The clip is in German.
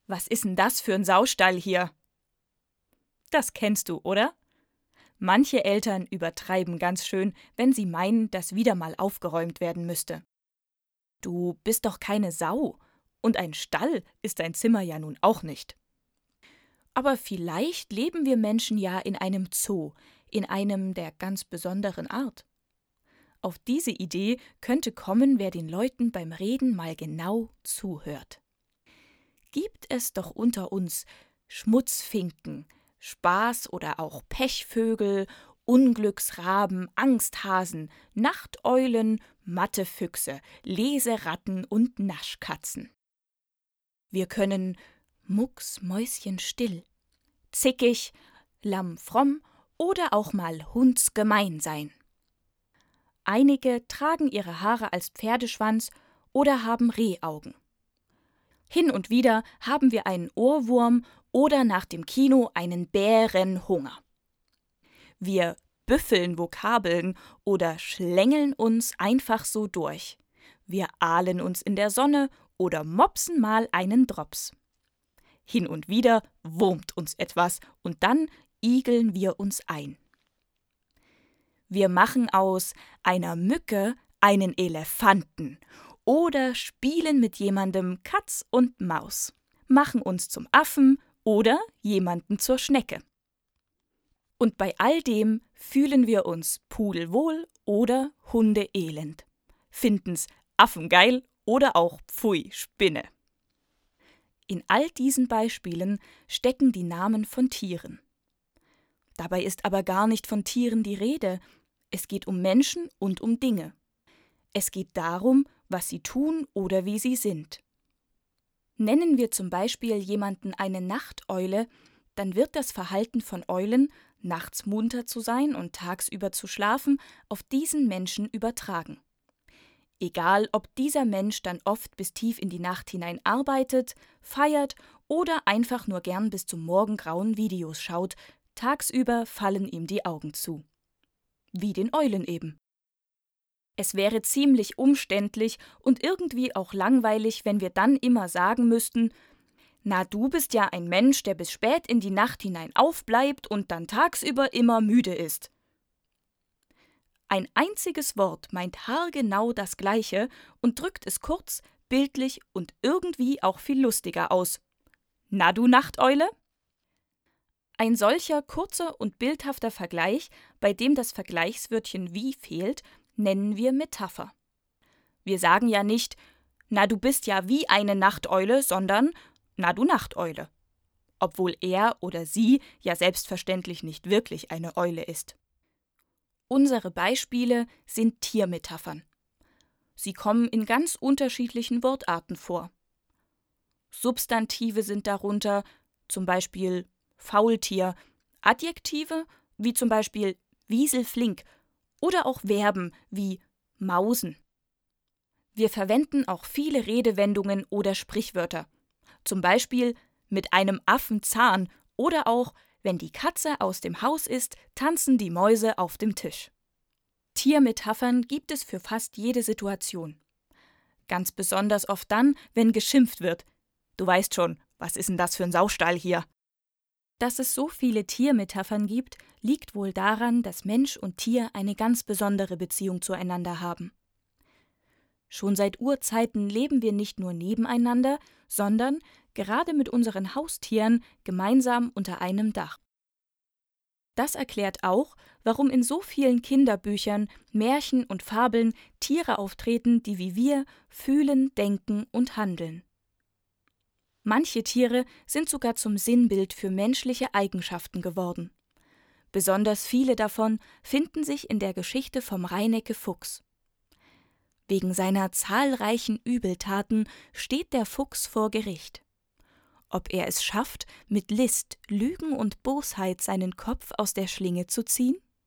Was ist denn das für ein Saustall hier? Das kennst du, oder? Manche Eltern übertreiben ganz schön, wenn sie meinen, dass wieder mal aufgeräumt werden müsste. Du bist doch keine Sau, und ein Stall ist dein Zimmer ja nun auch nicht. Aber vielleicht leben wir Menschen ja in einem Zoo, in einem der ganz besonderen Art. Auf diese Idee könnte kommen, wer den Leuten beim Reden mal genau zuhört. Gibt es doch unter uns Schmutzfinken, Spaß- oder auch Pechvögel, Unglücksraben, Angsthasen, Nachteulen, Mattefüchse, Leseratten und Naschkatzen. Wir können mucksmäuschenstill, zickig, lammfromm oder auch mal hundsgemein sein. Einige tragen ihre Haare als Pferdeschwanz oder haben Rehaugen. Hin und wieder haben wir einen Ohrwurm oder nach dem Kino einen Bärenhunger. Wir büffeln Vokabeln oder schlängeln uns einfach so durch. Wir ahlen uns in der Sonne oder mopsen mal einen Drops. Hin und wieder wurmt uns etwas und dann igeln wir uns ein. Wir machen aus einer Mücke einen Elefanten oder spielen mit jemandem Katz und Maus, machen uns zum Affen oder jemanden zur Schnecke. Und bei all dem fühlen wir uns pudelwohl oder hundeelend, finden's affengeil oder auch pfui, Spinne. In all diesen Beispielen stecken die Namen von Tieren. Dabei ist aber gar nicht von Tieren die Rede. Es geht um Menschen und um Dinge. Es geht darum, was sie tun oder wie sie sind. Nennen wir zum Beispiel jemanden eine Nachteule, dann wird das Verhalten von Eulen, nachts munter zu sein und tagsüber zu schlafen, auf diesen Menschen übertragen. Egal, ob dieser Mensch dann oft bis tief in die Nacht hinein arbeitet, feiert oder einfach nur gern bis zum Morgengrauen Videos schaut, tagsüber fallen ihm die Augen zu. Wie den Eulen eben. Es wäre ziemlich umständlich und irgendwie auch langweilig, wenn wir dann immer sagen müssten: Na, du bist ja ein Mensch, der bis spät in die Nacht hinein aufbleibt und dann tagsüber immer müde ist. Ein einziges Wort meint haargenau das Gleiche und drückt es kurz, bildlich und irgendwie auch viel lustiger aus. Na, du Nachteule? Ein solcher kurzer und bildhafter Vergleich, bei dem das Vergleichswörtchen wie fehlt, nennen wir Metapher. Wir sagen ja nicht: Na, du bist ja wie eine Nachteule, sondern: Na, du Nachteule. Obwohl er oder sie ja selbstverständlich nicht wirklich eine Eule ist. Unsere Beispiele sind Tiermetaphern. Sie kommen in ganz unterschiedlichen Wortarten vor. Substantive sind darunter zum Beispiel Faultier, Adjektive wie zum Beispiel wieselflink oder auch Verben wie mausen. Wir verwenden auch viele Redewendungen oder Sprichwörter, zum Beispiel mit einem Affenzahn oder auch: Wenn die Katze aus dem Haus ist, tanzen die Mäuse auf dem Tisch. Tiermetaphern gibt es für fast jede Situation. Ganz besonders oft dann, wenn geschimpft wird. Du weißt schon, was ist denn das für ein Saustall hier? Dass es so viele Tiermetaphern gibt, liegt wohl daran, dass Mensch und Tier eine ganz besondere Beziehung zueinander haben. Schon seit Urzeiten leben wir nicht nur nebeneinander, sondern gerade mit unseren Haustieren gemeinsam unter einem Dach. Das erklärt auch, warum in so vielen Kinderbüchern, Märchen und Fabeln Tiere auftreten, die wie wir fühlen, denken und handeln. Manche Tiere sind sogar zum Sinnbild für menschliche Eigenschaften geworden. Besonders viele davon finden sich in der Geschichte vom Reineke-Fuchs. Wegen seiner zahlreichen Übeltaten steht der Fuchs vor Gericht. Ob er es schafft, mit List, Lügen und Bosheit seinen Kopf aus der Schlinge zu ziehen?